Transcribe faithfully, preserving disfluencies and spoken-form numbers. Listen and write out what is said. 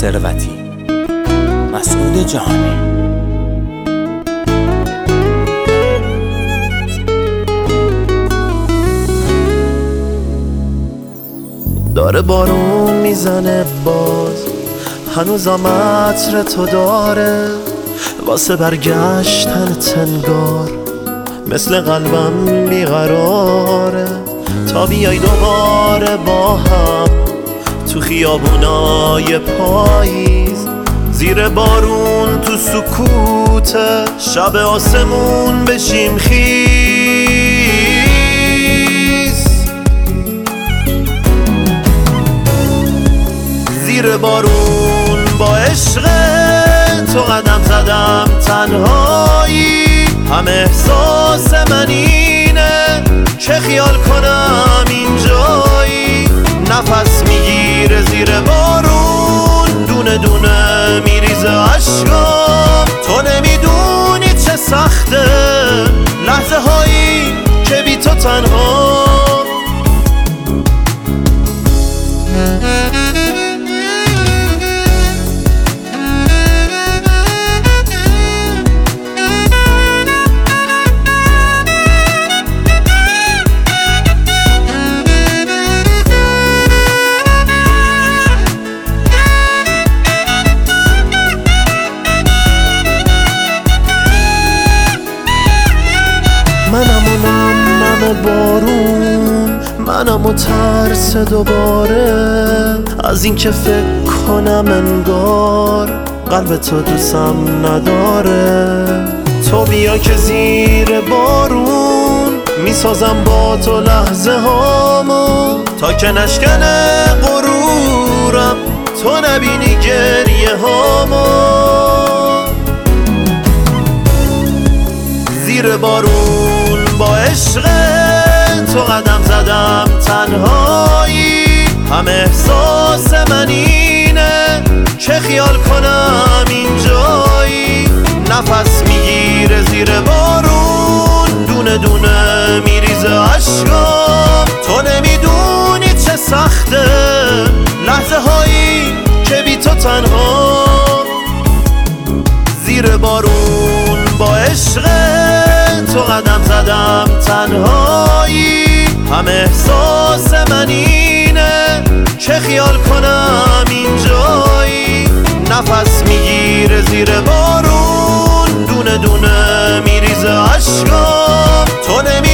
ثروتی، مسعود جهانی. داره بارون میزنه باز، هنوزم عطر تو داره واسه برگشتن تنگار، مثل قلبم بیقراره تا بیای دوباره با هم تو خیابونای پاییز، زیر بارون تو سکوت شب آسمون بشیم خیز. زیر بارون با عشق تو قدم زدم تنهایی، هم احساس من اینه که خیال کنم اینجایی، نفس میگیره زیر بارون دونه دونه میریزه عشقام، تو نمیدونی چه سخته لحظه هایی که بی تو تنها. منم و نم نم بارون، منم و ترس دوباره از این که فکر کنم انگار قلب تو دوستم نداره. تو بیا که زیر بارون میسازم با تو لحظه هامو، تا که نشکنه غرورم تو نبینی گریه هامو. زیر بارون با عشق تو قدم زدم تنهایی، هم احساس من اینه که خیال کنم اینجایی، نفس میگیره زیر بارون دونه دونه میریزه عشقام، تو نمیدونی چه سخته لحظه هایی که بی تو تنها. زیر بارون با عشق تو قدم زدم تنهایی، هم احساس من اینه که خیال کنم اینجایی، نفس میگیره زیر بارون دونه دونه میریزه عشقام، تو نمی